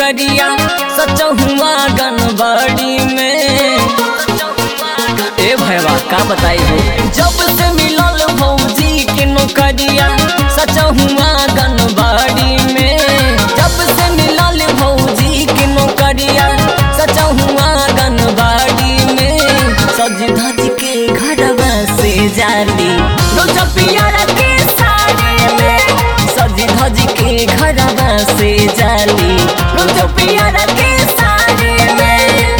नौकरिया सचहुआ गनबड़ी में। ए भैया का बताई हो, जब से मिलल भौजी के नौकरिया सचहुआ गनबड़ी में। जब से मिलल भौजी के नौकरिया सचहुआ गनबड़ी में। सज धज के घरवा से जाली रोज पियर के साड़ी में। सज धज के घरवा से जाली रोज पियर के साड़ी में।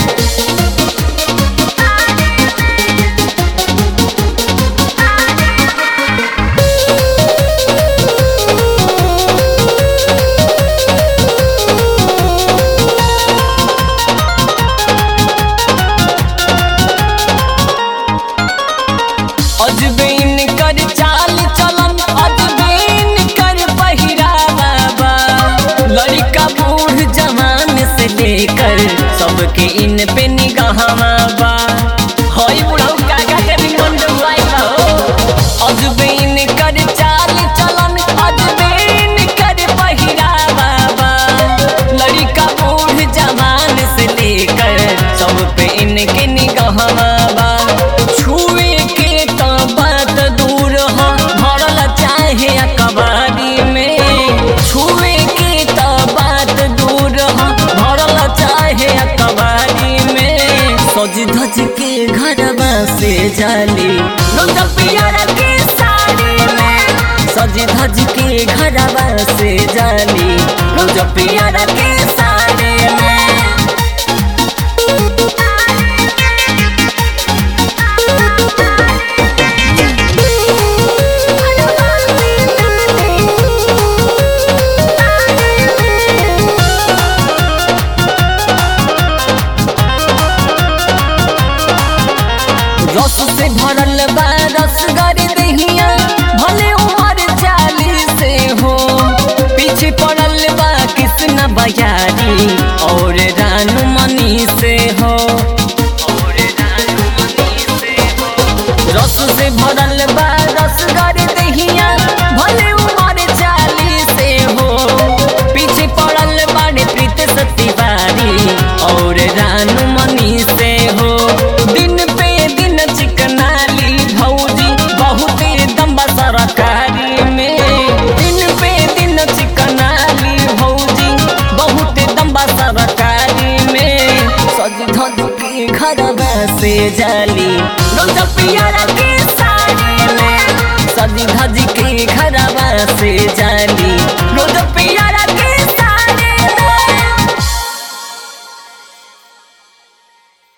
अजबीन कर चाल चलन अजबीन कर पहिरावा बा। लड़का बूढ़ जवान से लेकर सबके इन पे निगाहवा बा। होई बुढ़ऊ काका के भी मन डुबाई बा हो। अजबीन कर चाल चलन अजबीन कर पहिरावा बा। लड़का बूढ़ जवान से लेकर सब पे इनके निगाहवा बा। छुए के तो बात दूर हो भरल चाहे अकबारी में। छुए के तो बात दूर हो भरल चाहे अकबारी में। सज धज के घरवा से जाली रोज पियर के साड़ी में। सज धज के घरवा से जाली रोज पियर के साड़ी में। रस से भरल बा रसगर दहिया भले उमर 40 से हो। पीछे पड़ल बा कृष्ण बयारी और रानू मनी से हो। रस से भरल बा रसगर दहिया भले उमर 40 से हो। पीछे पड़ल बाड़े प्रीत सतिवारी और रानू मनी से हो। दिन पे दिन चिकनाली भौजी बहुत दम्बा सरकारी में। दिन पे दिन चिकनाली भौजी बहुत दम्बा सरकारी में। सज धज के घरवा से जाली रोज पियर के साड़ी में। सज धज के घरवा से जाली।